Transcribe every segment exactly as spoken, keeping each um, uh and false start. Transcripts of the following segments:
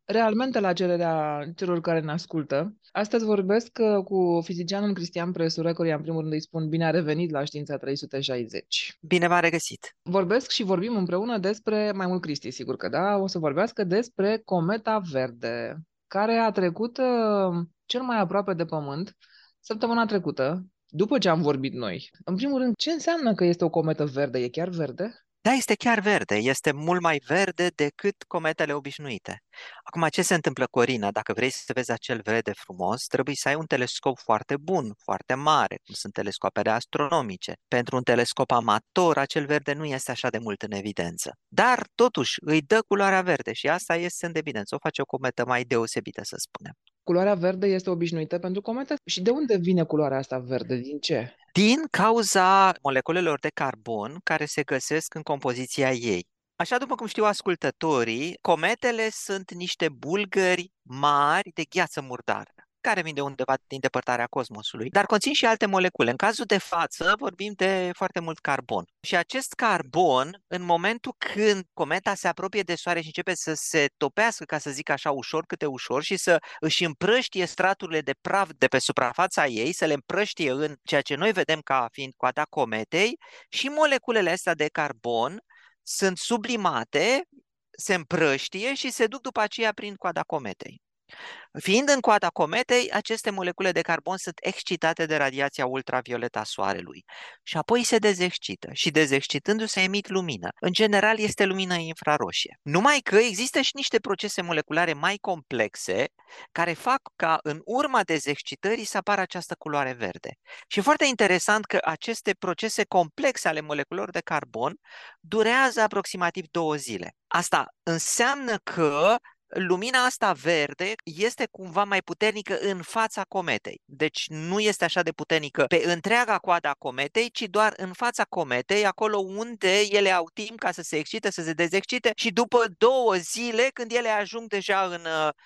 Realmente, la cererea celor care ne ascultă, astăzi vorbesc uh, cu fizicianul Cristian Presură, căruia în primul rând îi spun bine a revenit la Știința trei sute șaizeci. Bine v-am regăsit! Vorbesc și vorbim împreună despre, mai mult Cristi, sigur că da, o să vorbească despre cometa verde, care a trecut uh, cel mai aproape de Pământ săptămâna trecută, după ce am vorbit noi. În primul rând, ce înseamnă că este o cometă verde? E chiar verde? Da, este chiar verde, este mult mai verde decât cometele obișnuite. Acum, ce se întâmplă, Corina? Dacă vrei să vezi acel verde frumos, trebuie să ai un telescop foarte bun, foarte mare, cum sunt telescoapele astronomice. Pentru un telescop amator, acel verde nu este așa de mult în evidență. Dar, totuși, îi dă culoarea verde și asta este în evidență. O face o cometă mai deosebită, să spunem. Culoarea verde este obișnuită pentru comete? Și de unde vine culoarea asta verde? Din ce? Din cauza moleculelor de carbon care se găsesc în compoziția ei. Așa după cum știu ascultătorii, cometele sunt niște bulgări mari de gheață murdară, care vin de undeva din depărtarea cosmosului, dar conțin și alte molecule. În cazul de față vorbim de foarte mult carbon. Și acest carbon, în momentul când cometa se apropie de Soare și începe să se topească, ca să zic așa, ușor câte ușor și să își împrăștie straturile de praf de pe suprafața ei, să le împrăștie în ceea ce noi vedem ca fiind coada cometei, și moleculele astea de carbon sunt sublimate, se împrăștie și se duc după aceea prin coada cometei. Fiind în coada cometei, aceste molecule de carbon sunt excitate de radiația ultravioletă a Soarelui și apoi se dezexcită și dezexcitându-se emit lumină. În general este lumină infraroșie. Numai că există și niște procese moleculare mai complexe care fac ca în urma dezexcitării să apară această culoare verde. Și e foarte interesant că aceste procese complexe ale moleculelor de carbon durează aproximativ două zile. Asta înseamnă că lumina asta verde este cumva mai puternică în fața cometei. Deci nu este așa de puternică pe întreaga coadă a cometei, ci doar în fața cometei, acolo unde ele au timp ca să se excite, să se dezexcite, și după două zile, când ele ajung deja în,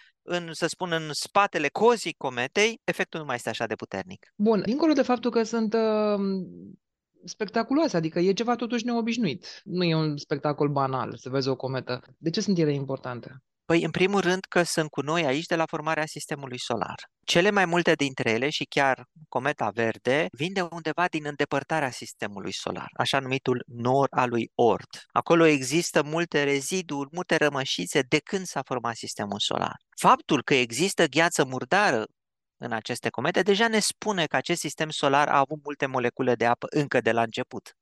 în să spun, în spatele cozii cometei, efectul nu mai este așa de puternic. Bun, dincolo de faptul că sunt uh, spectaculoase, adică e ceva totuși neobișnuit. Nu e un spectacol banal să vezi o cometă. De ce sunt ele importante? Păi, în primul rând că sunt cu noi aici de la formarea sistemului solar. Cele mai multe dintre ele, și chiar cometa verde, vin de undeva din îndepărtarea sistemului solar, așa numitul nor al lui Oort. Acolo există multe reziduri, multe rămășițe de când s-a format sistemul solar. Faptul că există gheață murdară în aceste comete deja ne spune că acest sistem solar a avut multe molecule de apă încă de la început.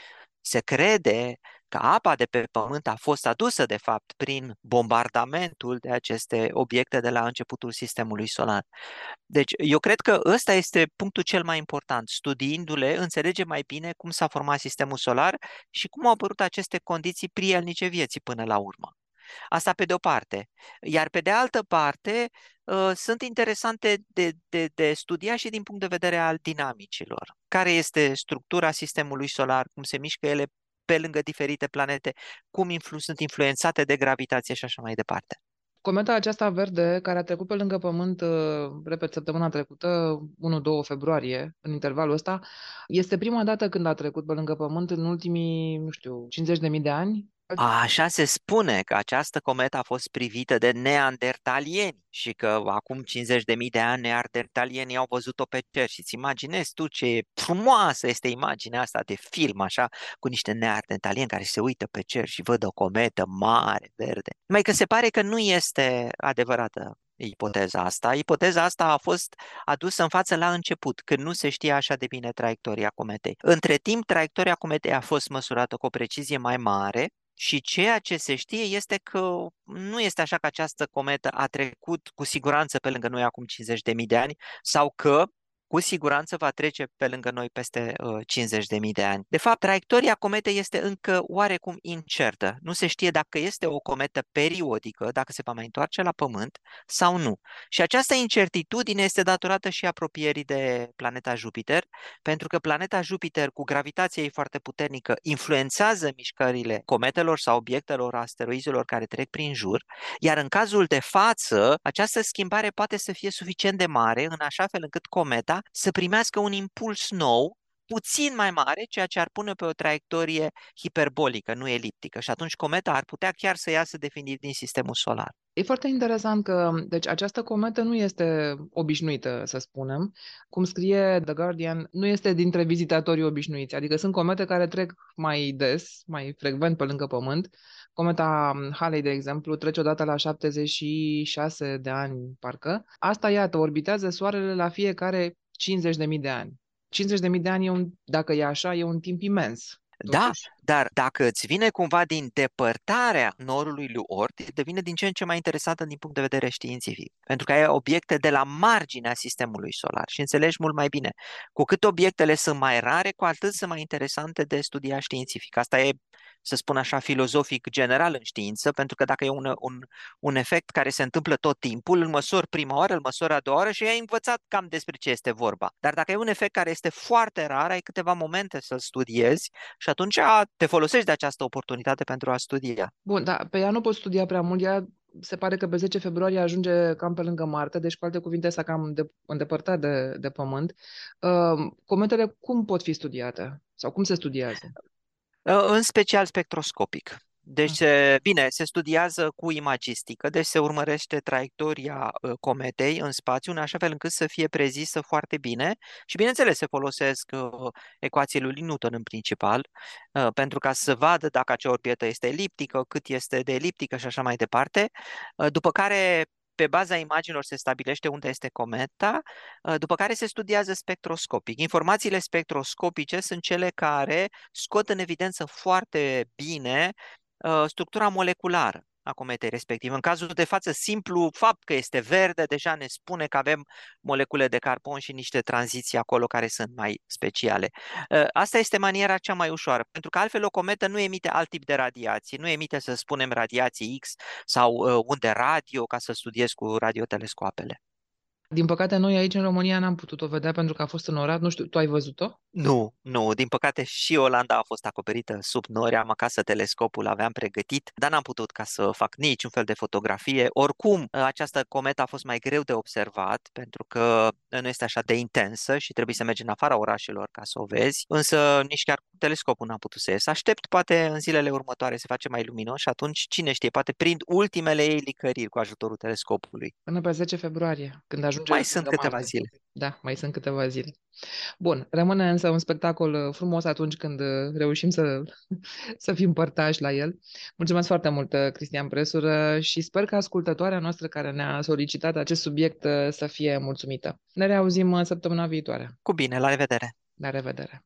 Se crede că apa de pe Pământ a fost adusă, de fapt, prin bombardamentul de aceste obiecte de la începutul sistemului solar. Deci, eu cred că ăsta este punctul cel mai important. Studiindu-le, înțelegem mai bine cum s-a format sistemul solar și cum au apărut aceste condiții prielnice vieții până la urmă. Asta pe de o parte. Iar pe de altă parte, uh, sunt interesante de, de, de studiat și din punct de vedere al dinamicilor. Care este structura sistemului solar, cum se mișcă ele pe lângă diferite planete, cum influ- sunt influențate de gravitație și așa mai departe. Cometa aceasta verde, care a trecut pe lângă Pământ, uh, repet, săptămâna trecută, unu-doi februarie, în intervalul ăsta, este prima dată când a trecut pe lângă Pământ în ultimii, nu știu, cincizeci de mii de ani. Așa se spune că această cometă a fost privită de neandertalieni și că acum cincizeci de mii de ani neandertalienii au văzut-o pe cer și îți imaginezi tu ce frumoasă este imaginea asta de film, așa, cu niște neandertalieni care se uită pe cer și văd o cometă mare, verde. Numai că se pare că nu este adevărată ipoteza asta. Ipoteza asta a fost adusă în față la început, când nu se știa așa de bine traiectoria cometei. Între timp, traiectoria cometei a fost măsurată cu o precizie mai mare. Și ceea ce se știe este că nu este așa că această cometă a trecut cu siguranță pe lângă noi acum cincizeci de mii de ani sau că cu siguranță va trece pe lângă noi peste uh, cincizeci de mii de ani. De fapt, traiectoria cometei este încă oarecum incertă. Nu se știe dacă este o cometă periodică, dacă se va mai întoarce la Pământ sau nu. Și această incertitudine este datorată și apropierii de planeta Jupiter, pentru că planeta Jupiter, cu gravitația ei foarte puternică, influențează mișcările cometelor sau obiectelor, asteroizelor care trec prin jur, iar în cazul de față, această schimbare poate să fie suficient de mare, în așa fel încât cometa să primească un impuls nou puțin mai mare, ceea ce ar pune pe o traiectorie hiperbolică, nu eliptică. Și atunci cometa ar putea chiar să iasă definitiv din sistemul solar. E foarte interesant că, deci, această cometă nu este obișnuită, să spunem. Cum scrie The Guardian, nu este dintre vizitatorii obișnuiți. Adică sunt comete care trec mai des, mai frecvent pe lângă Pământ. Cometa Halley, de exemplu, trece odată la șaptezeci și șase de ani, parcă. Asta, iată, orbitează Soarele la fiecare cincizeci de mii de ani. cincizeci de mii de ani, e un, dacă e așa, e un timp imens, Da, totuși. dar dacă îți vine cumva din depărtarea norului lui Oort, devine din ce în ce mai interesantă din punct de vedere științific. Pentru că ai obiecte de la marginea sistemului solar și înțelegi mult mai bine. Cu cât obiectele sunt mai rare, cu atât sunt mai interesante de studiat științific. Asta e, să spun așa, filozofic general în știință, pentru că dacă e un, un, un efect care se întâmplă tot timpul, îl măsori prima oară, îl măsori a doua oară și ai învățat cam despre ce este vorba. Dar dacă e un efect care este foarte rar, ai câteva momente să-l studiezi și atunci te folosești de această oportunitate pentru a studia. Bun, dar pe ea nu poți studia prea mult. Ea se pare că pe zece februarie ajunge cam pe lângă Marte, deci cu alte cuvinte s-a cam de, îndepărtat de, de Pământ. Uh, cometele cum pot fi studiate? Sau cum se studiază? Uh, În special spectroscopic. Ah. Deci, e- bine, se studiază cu imagistică, deci se urmărește traiectoria uh, cometei în spațiu, în așa fel încât să fie prezisă foarte bine și, bineînțeles, se folosesc uh, ecuațiile lui Newton în principal, uh, pentru ca să vadă dacă acea orbită este eliptică, cât este de eliptică și așa mai departe, uh, după care pe baza imaginilor se stabilește unde este cometa, uh, după care se studiază spectroscopic. Informațiile spectroscopice sunt cele care scot în evidență foarte bine uh, structura moleculară a cometei respectiv. În cazul de față, simplu fapt că este verde deja ne spune că avem molecule de carbon și niște tranziții acolo care sunt mai speciale. Uh, Asta este maniera cea mai ușoară, pentru că altfel o cometă nu emite alt tip de radiații, nu emite, să spunem, radiații X sau uh, unde radio ca să studiezi cu radiotelescoapele. Din păcate, noi aici în România n-am putut-o vedea pentru că a fost în orat. Nu știu, tu ai văzut-o? Nu, nu, din păcate și Olanda a fost acoperită sub nori, am acasă telescopul, aveam pregătit, dar n-am putut ca să fac niciun fel de fotografie. Oricum, această cometă a fost mai greu de observat, pentru că nu este așa de intensă și trebuie să mergi în afara orașelor ca să o vezi, însă nici chiar cu telescopul n-am putut să ies. Aștept, poate în zilele următoare se face mai luminos și atunci, cine știe, poate prind ultimele ei licăriri cu ajutorul telescopului. Până pe zece februarie, când ajunge Mai sunt lângă câteva Marte. zile. Da, mai sunt câteva zile. Bun, rămâne însă un spectacol uh, frumos atunci când uh, reușim să, să fim părtași la el. Mulțumesc foarte mult, uh, Cristian Presură, și sper că ascultătoarea noastră care ne-a solicitat acest subiect uh, să fie mulțumită. Ne reauzim uh, săptămâna viitoare. Cu bine, la revedere! La revedere!